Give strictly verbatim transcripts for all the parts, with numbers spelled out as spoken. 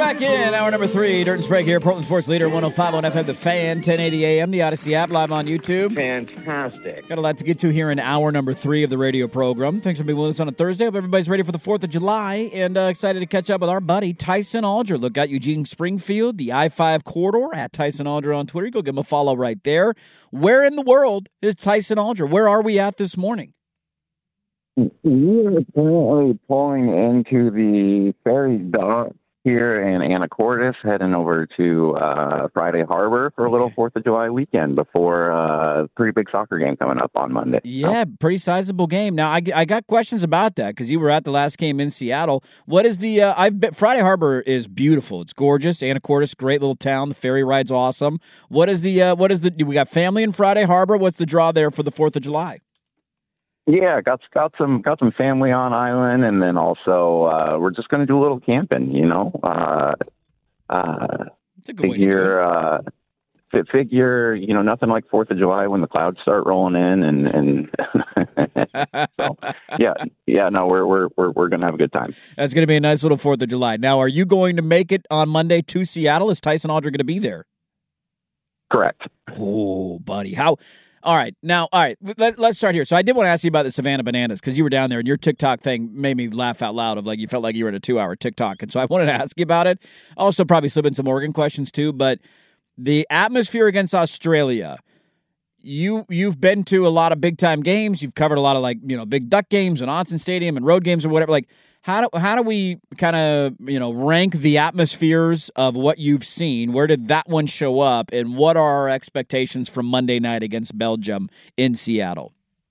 back in hour number three. Dirt and Sprague here, Portland Sports Leader, one oh five on F M, The Fan, ten eighty A M, the Odyssey app, live on YouTube. Fantastic. Got a lot to get to here in hour number three of the radio program. Thanks for being with us on a Thursday. Hope everybody's ready for the fourth of July and uh, excited to catch up with our buddy Tyson Alger. Look out Eugene Springfield, the I five corridor, at Tyson Alger on Twitter. Go give him a follow right there. Where in the world is Tyson Alger? Where are we at this morning? We are currently pulling into the ferry dock here in Anacortes, heading over to uh, Friday Harbor for a little fourth of July weekend before uh, a pretty big soccer game coming up on Monday. Yeah, so. Pretty sizable game. Now, I, I got questions about that because you were at the last game in Seattle. What is the uh, – I've been, Friday Harbor is beautiful. It's gorgeous. Anacortes, great little town. The ferry ride's awesome. What is the uh, – what is the – we got family in Friday Harbor. What's the draw there for the fourth of July? Yeah, got got some got some family on island, and then also uh, we're just going to do a little camping. You know, uh, uh, it's a good figure, uh, figure. You know, nothing like Fourth of July when the clouds start rolling in, and and so, yeah, yeah. No, we're we're we're we're going to have a good time. That's going to be a nice little Fourth of July. Now, are you going to make it on Monday to Seattle? Is Tyson Alger going to be there? Correct. Oh, buddy, how? All right. Now, all right, let, let's start here. So I did want to ask you about the Savannah Bananas because you were down there and your TikTok thing made me laugh out loud of like you felt like you were in a two-hour TikTok. And so I wanted to ask you about it. Also probably slip in some Oregon questions too. But the atmosphere against Australia, you, you've been to a lot of big-time games. You've covered a lot of like, you know, big Duck games and Autzen Stadium and road games or whatever. Like, how do, how do we kind of, you know, rank the atmospheres of what you've seen? Where did that one show up? And what are our expectations from Monday night against Belgium in Seattle?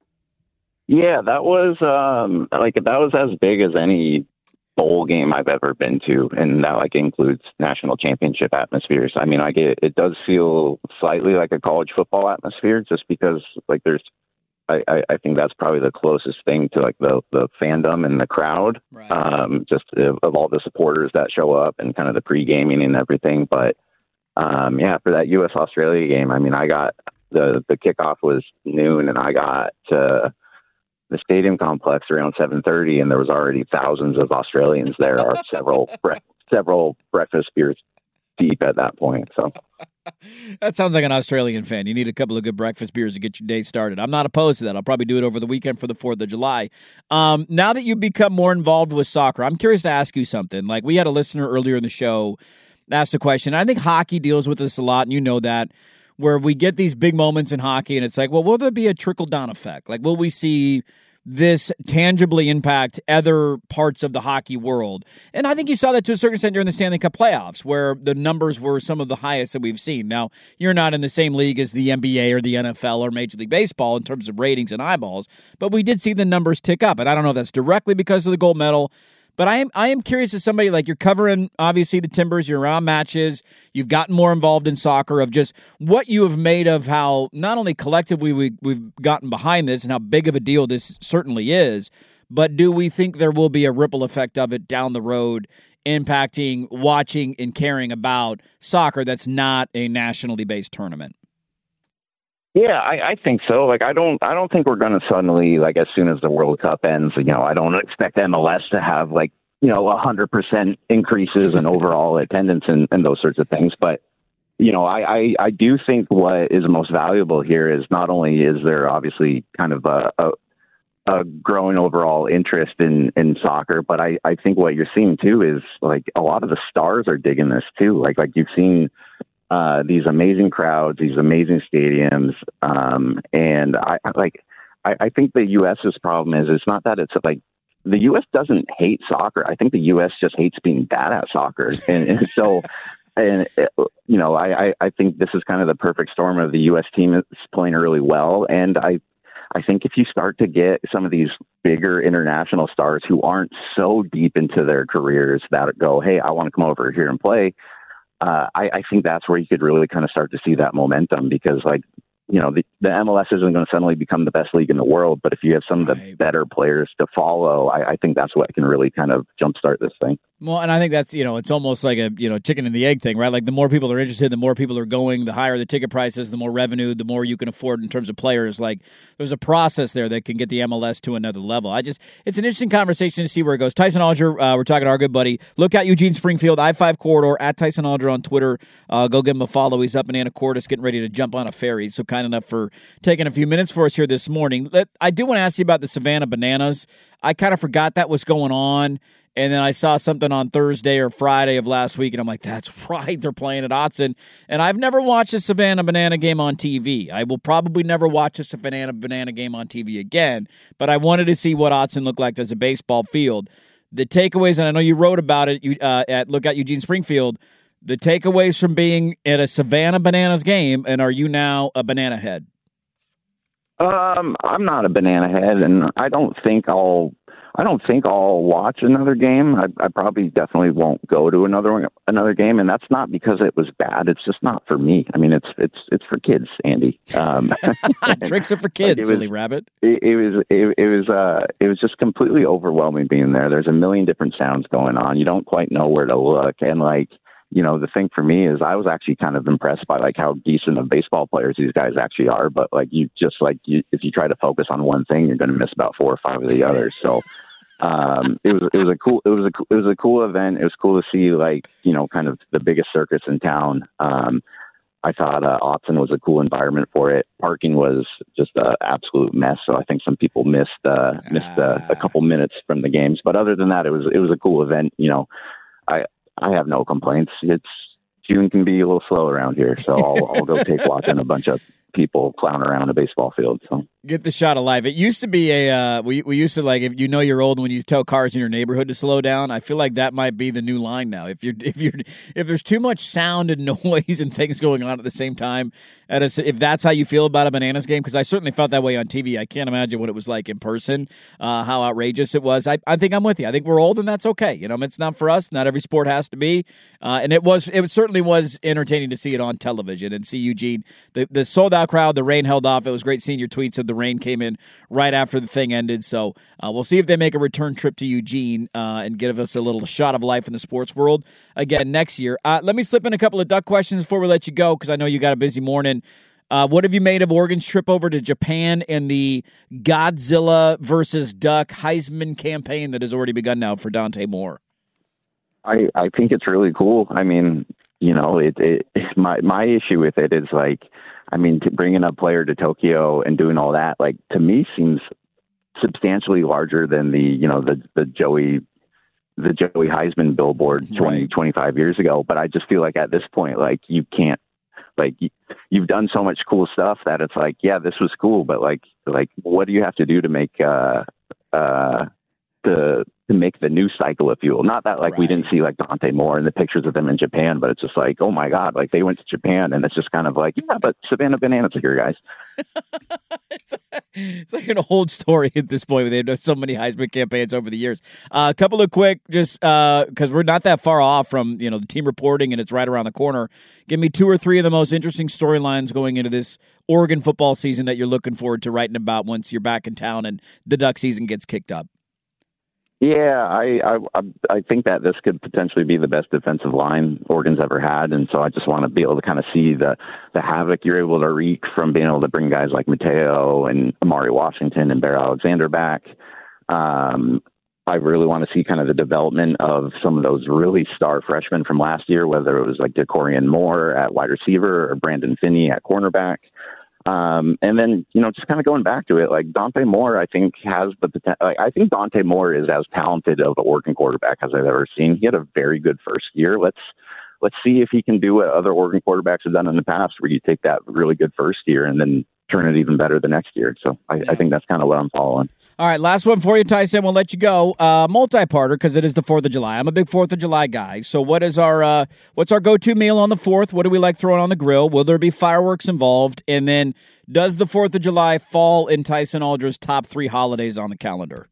Yeah, that was um, like that was as big as any bowl game I've ever been to. And that like includes national championship atmospheres. I mean, like it, it does feel slightly like a college football atmosphere just because like there's, I, I think that's probably the closest thing to like the, the fandom and the crowd, right. um, just of, of all the supporters that show up and kind of the pre-gaming and everything. But um, yeah, for that U S Australia game, I mean, I got the, the kickoff was noon and I got to the stadium complex around seven thirty and there was already thousands of Australians there, or several, bre- several breakfast beers deep at that point. So. That sounds like an Australian fan. You need a couple of good breakfast beers to get your day started. I'm not opposed to that. I'll probably do it over the weekend for the fourth of July. Um, now that you've become more involved with soccer, I'm curious to ask you something. Like we had a listener earlier in the show ask a question. I think hockey deals with this a lot, and you know that, where we get these big moments in hockey, and it's like, well, will there be a trickle-down effect? Like, will we see this tangibly impact other parts of the hockey world? And I think you saw that to a certain extent during the Stanley Cup playoffs, where the numbers were some of the highest that we've seen. Now, you're not in the same league as the N B A or the N F L or Major League Baseball in terms of ratings and eyeballs, but we did see the numbers tick up. And I don't know if that's directly because of the gold medal, but I am I am curious as somebody, like you're covering, obviously, the Timbers, you're around matches, you've gotten more involved in soccer, of just what you have made of how not only collectively we, we've gotten behind this and how big of a deal this certainly is, but do we think there will be a ripple effect of it down the road impacting watching and caring about soccer that's not a nationally based tournament? Yeah, I, I think so. Like, I don't, I don't think we're going to suddenly, like, as soon as the World Cup ends, you know, I don't expect M L S to have like, you know, a hundred percent increases in overall attendance and, and those sorts of things. But, you know, I, I, I do think what is most valuable here is not only is there obviously kind of a, a, a growing overall interest in, in soccer, but I, I think what you're seeing too is like a lot of the stars are digging this too. Like, like you've seen, Uh, these amazing crowds, these amazing stadiums. Um, and I like, I, I think the US's problem is, it's not that it's like, the U S doesn't hate soccer. I think the U S just hates being bad at soccer. And, and so, and, you know, I, I, I think this is kind of the perfect storm of the U S team is playing really well. And I, I think if you start to get some of these bigger international stars who aren't so deep into their careers that go, hey, I want to come over here and play, Uh, I, I think that's where you could really kind of start to see that momentum, because, like, you know, the, the M L S isn't going to suddenly become the best league in the world, but if you have some of the Right. better players to follow, I, I think that's what can really kind of jumpstart this thing. Well, and I think that's, you know, it's almost like a, you know, chicken and the egg thing, right? Like the more people are interested, the more people are going, the higher the ticket prices, the more revenue, the more you can afford in terms of players. Like there's a process there that can get the M L S to another level. I just, it's an interesting conversation to see where it goes. Tyson Alger, uh, we're talking to our good buddy. Look out Eugene Springfield, I five corridor, at Tyson Alger on Twitter. Uh, go give him a follow. He's up in Anacortes getting ready to jump on a ferry. So kind enough for taking a few minutes for us here this morning. Let, I do want to ask you about the Savannah Bananas. I kind of forgot that was going on. And then I saw something on Thursday or Friday of last week, and I'm like, that's right, they're playing at Autzen. And I've never watched a Savannah Banana game on T V. I will probably never watch a Savannah Banana game on T V again, but I wanted to see what Autzen looked like as a baseball field. The takeaways, and I know you wrote about it you, uh, at Lookout Eugene Springfield, the takeaways from being at a Savannah Bananas game, and are you now a banana head? Um, I'm not a banana head, and I don't think I'll I don't think I'll watch another game. I, I probably definitely won't go to another another game, and that's not because it was bad. It's just not for me. I mean, it's it's it's for kids, Andy. Um, Tricks are for kids, like silly rabbit. It, it was it, it was uh it was just completely overwhelming being there. There's a million different sounds going on. You don't quite know where to look, and like. You know, the thing for me is I was actually kind of impressed by like how decent of baseball players these guys actually are. But like you just like you, if you try to focus on one thing, you're going to miss about four or five of the others. So um, it was it was a cool it was a it was a cool event. It was cool to see like you know kind of the biggest circus in town. Um, I thought uh, Autzen was a cool environment for it. Parking was just an absolute mess. So I think some people missed uh, missed uh, a couple minutes from the games. But other than that, it was it was a cool event. You know, I. I have no complaints. It's June can be a little slow around here, so I'll, I'll go take watching a bunch of people clown around a baseball field. So get the shot of life. It used to be a uh, we we used to like if you know you're old when you tell cars in your neighborhood to slow down. I feel like that might be the new line now. If you're if you're if there's too much sound and noise and things going on at the same time, at a, if that's how you feel about a Bananas game, because I certainly felt that way on T V. I can't imagine what it was like in person. Uh, how outrageous it was. I I think I'm with you. I think we're old and that's okay. You know, it's not for us. Not every sport has to be. Uh, and it was it certainly was entertaining to see it on television and see Eugene the the sold out crowd. The rain held off. It was great seeing your tweets of the rain came in right after the thing ended. So uh, we'll see if they make a return trip to Eugene uh, and give us a little shot of life in the sports world again next year. Uh, let me slip in a couple of duck questions before we let you go because I know you got a busy morning. Uh, what have you made of Oregon's trip over to Japan and the Godzilla versus Duck Heisman campaign that has already begun now for Dante Moore? I, I think it's really cool. I mean, you know, it, it my my issue with it is like, I mean, to bringing a player to Tokyo and doing all that, like to me seems substantially larger than the, you know, the, the Joey, the Joey Heisman billboard twenty, right. twenty-five years ago. But I just feel like at this point, like you can't, like you, you've done so much cool stuff that it's like, yeah, this was cool, but like, like what do you have to do to make, uh, uh, to, to make the new cycle of fuel? Not that like right. we didn't see like Dante Moore and the pictures of them in Japan, but it's just like, oh my God, like they went to Japan and it's just kind of like, yeah, but Savannah Bananas are here, guys. it's, it's like an old story at this point. They've done so many Heisman campaigns over the years. Uh, a couple of quick, just because uh, we're not that far off from you know the team reporting and it's right around the corner. Give me two or three of the most interesting storylines going into this Oregon football season that you're looking forward to writing about once you're back in town and the Duck season gets kicked up. Yeah, I, I I think that this could potentially be the best defensive line Oregon's ever had, and so I just want to be able to kind of see the the havoc you're able to wreak from being able to bring guys like Mateo and Amari Washington and Bear Alexander back. Um, I really want to see kind of the development of some of those really star freshmen from last year, whether it was like DeCorian Moore at wide receiver or Brandon Finney at cornerback. Um, and then, you know, just kind of going back to it, like Dante Moore, I think has the potential. Like, I think Dante Moore is as talented of an Oregon quarterback as I've ever seen. He had a very good first year. Let's, let's see if he can do what other Oregon quarterbacks have done in the past, where you take that really good first year and then turn it even better the next year. So I, I think that's kind of what I'm following. All right, last one for you, Tyson. We'll let you go. Uh, multi-parter because it is the fourth of July. I'm a big fourth of July guy. So what is our uh, what's our go-to meal on the fourth? What do we like throwing on the grill? Will there be fireworks involved? And then does the fourth of July fall in Tyson Alger's top three holidays on the calendar?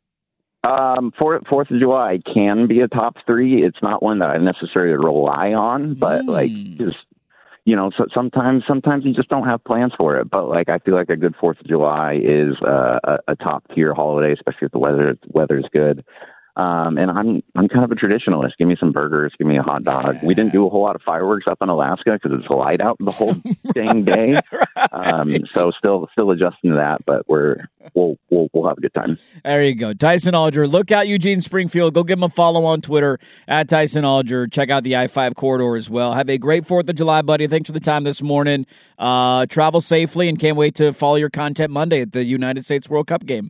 Um, Fourth of July can be a top three. It's not one that I necessarily rely on, but mm. like just you know, so sometimes sometimes you just don't have plans for it. But like I feel like a good Fourth of July is uh, a, a top tier holiday, especially if the weather weather is good. Um, and I'm I'm kind of a traditionalist. Give me some burgers. Give me a hot dog. We didn't do a whole lot of fireworks up in Alaska because it's light out the whole dang day. Right. Um, so still still adjusting to that, but we're we'll we'll we'll have a good time. There you go, Tyson Alger. Look out, Eugene Springfield. Go give him a follow on Twitter at Tyson Alger. Check out the I five corridor as well. Have a great Fourth of July, buddy. Thanks for the time this morning. Uh, travel safely, and can't wait to follow your content Monday at the United States World Cup game.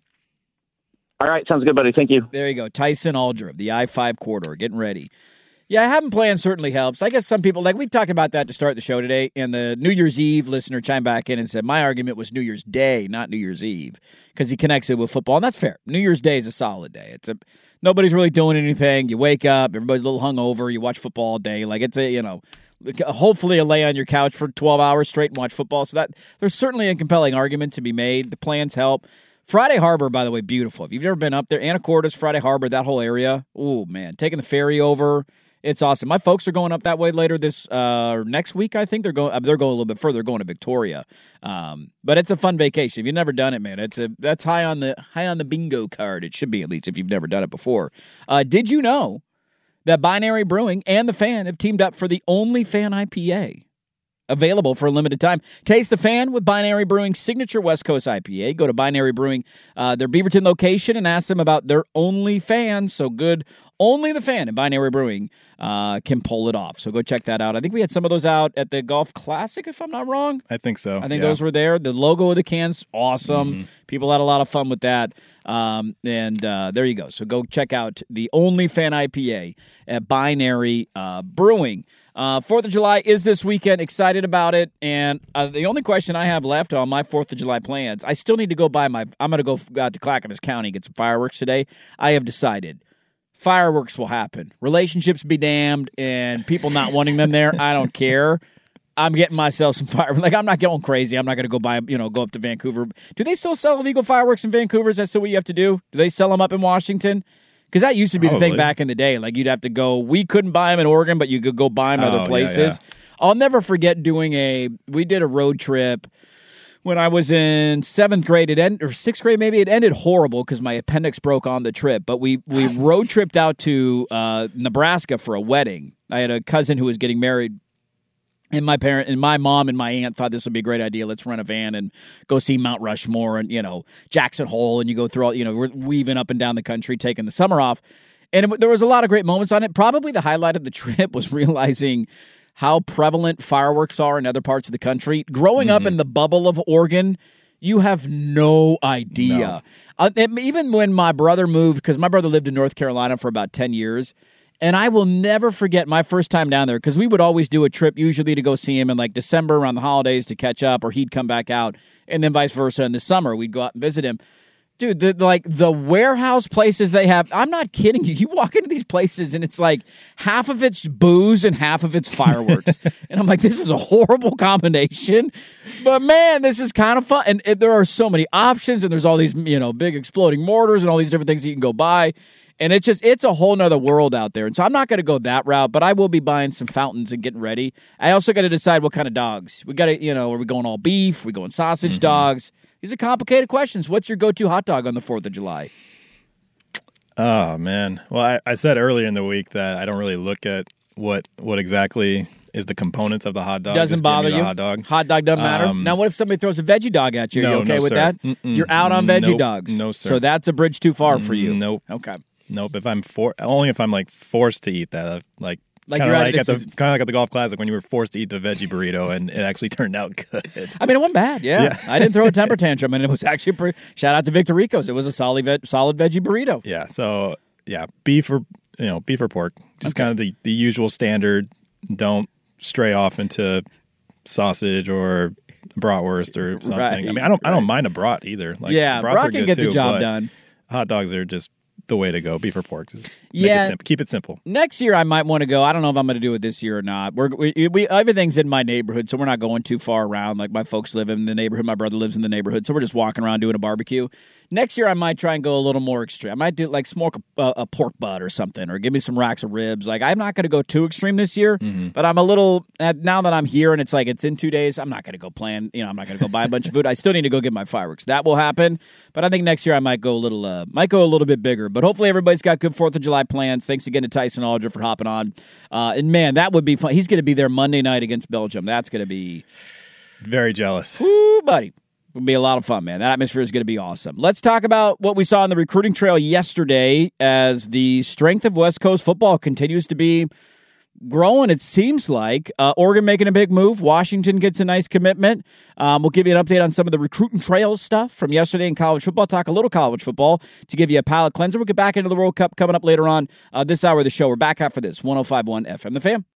All right, sounds good, buddy. Thank you. There you go. Tyson Alger of the I five corridor, getting ready. Yeah, having plans certainly helps. I guess some people, like we talked about that to start the show today, and the New Year's Eve listener chimed back in and said, my argument was New Year's Day, not New Year's Eve, because he connects it with football, and that's fair. New Year's Day is a solid day. It's a nobody's really doing anything. You wake up, everybody's a little hungover, you watch football all day. Like it's a, you know, hopefully a lay on your couch for twelve hours straight and watch football. So that there's certainly a compelling argument to be made. The plans help. Friday Harbor, by the way, beautiful. If you've never been up there, Anacortes, Friday Harbor, that whole area, oh, man, taking the ferry over, it's awesome. My folks are going up that way later this uh, next week, I think. They're going They're going a little bit further, going to Victoria. Um, but it's a fun vacation. If you've never done it, man, it's a that's high on the high on the bingo card. It should be, at least, if you've never done it before. Uh, did you know that Binary Brewing and The Fan have teamed up for the only Fan I P A? Available for a limited time. Taste the Fan with Binary Brewing's signature West Coast I P A. Go to Binary Brewing, uh, their Beaverton location, and ask them about their only fan. So good, only the Fan and Binary Brewing uh, can pull it off. So go check that out. I think we had some of those out at the Golf Classic, if I'm not wrong. I think so. I think yeah. those were there. The logo of the can's awesome. Mm-hmm. People had a lot of fun with that. Um, and uh, there you go. So go check out the only Fan I P A at Binary uh, Brewing. Uh, Fourth of July is this weekend. Excited about it. And uh, the only question I have left on my Fourth of July plans, I still need to go buy my, I'm going to go out to Clackamas County and get some fireworks today. I have decided fireworks will happen. Relationships be damned and people not wanting them there. I don't care. I'm getting myself some fireworks. Like, I'm not going crazy. I'm not going to go buy, you know, go up to Vancouver. Do they still sell illegal fireworks in Vancouver? Is that still what you have to do? Do they sell them up in Washington? Because that used to be Probably. the thing back in the day. Like, you'd have to go, we couldn't buy them in Oregon, but you could go buy them Oh, other places. yeah, yeah. I'll never forget doing a, we did a road trip when I was in seventh grade, it ended, or sixth grade maybe, it ended horrible because my appendix broke on the trip. But we, we road tripped out to uh, Nebraska for a wedding. I had a cousin who was getting married. And my parent and my mom and my aunt thought this would be a great idea. Let's rent a van and go see Mount Rushmore and, you know, Jackson Hole. And you go through all, you know, we're weaving up and down the country, taking the summer off. And it, there was a lot of great moments on it. Probably the highlight of the trip was realizing how prevalent fireworks are in other parts of the country. Growing mm-hmm. up in the bubble of Oregon, you have no idea. No. Uh, even when my brother moved, because my brother lived in North Carolina for about ten years, and I will never forget my first time down there, because we would always do a trip usually to go see him in like December around the holidays to catch up, or he'd come back out, and then vice versa in the summer. We'd go out and visit him. Dude, the, like the warehouse places they have, I'm not kidding you. You walk into these places and it's like half of it's booze and half of it's fireworks. And I'm like, this is a horrible combination. But man, this is kind of fun. And it, there are so many options, and there's all these, you know, big exploding mortars and all these different things you can go buy. And it's just, it's a whole nother world out there. And so I'm not going to go that route, but I will be buying some fountains and getting ready. I also got to decide what kind of dogs. We got to, you know, are we going all beef? Are we going sausage mm-hmm. dogs? These are complicated questions. What's your go-to hot dog on the fourth of July? Oh, man. Well, I, I said earlier in the week that I don't really look at what what exactly is the components of the hot dog. Doesn't Just bother you? Hot dog. Hot dog doesn't matter? Um, now, what if somebody throws a veggie dog at you? Are no, you okay no, with sir. that? Mm-mm. You're out on veggie nope. dogs. No, sir. So that's a bridge too far for you? Nope. Okay. Nope. If I'm for only if I'm like forced to eat that, like Like kind of you're like at, at the is, kind of like at the Golf Classic when you were forced to eat the veggie burrito and it actually turned out good. I mean, it wasn't bad. Yeah, Yeah. I didn't throw a temper tantrum, and it was actually pretty, shout out to Victor Rico's. It was a solid, ve- solid veggie burrito. Yeah. So yeah, beef or you know beef or pork, just Okay. kind of the, the usual standard. Don't stray off into sausage or bratwurst or something. Right. I mean, I don't I Right. don't mind a brat either. Like, Yeah, brats brat are can good get the too, job but done. Hot dogs are just the way to go. Beef or pork. Is, Yeah. it sim- keep it simple. Next year, I might want to go. I don't know if I'm going to do it this year or not. We're, we, we everything's in my neighborhood, so we're not going too far around. Like, my folks live in the neighborhood. My brother lives in the neighborhood, so we're just walking around doing a barbecue. Next year, I might try and go a little more extreme. I might do, like, smoke a, a pork butt or something, or give me some racks of ribs. Like, I'm not going to go too extreme this year, mm-hmm. but I'm a little, now that I'm here and it's like it's in two days, I'm not going to go plan, you know, I'm not going to go buy a bunch of food. I still need to go get my fireworks. That will happen, but I think next year I might go a little, uh, might go a little bit bigger. But hopefully everybody's got good fourth of July plans. Thanks again to Tyson Aldridge for hopping on. Uh, and, man, that would be fun. He's going to be there Monday night against Belgium. That's going to be... Very jealous. Woo, buddy. It'll be a lot of fun, man. That atmosphere is going to be awesome. Let's talk about what we saw on the recruiting trail yesterday as the strength of West Coast football continues to be growing, it seems like. Uh, Oregon making a big move. Washington gets a nice commitment. Um, we'll give you an update on some of the recruiting trail stuff from yesterday in college football. Talk a little college football to give you a palate cleanser. We'll get back into the World Cup coming up later on uh, this hour of the show. We're back after this. one oh five point one F M The Fan.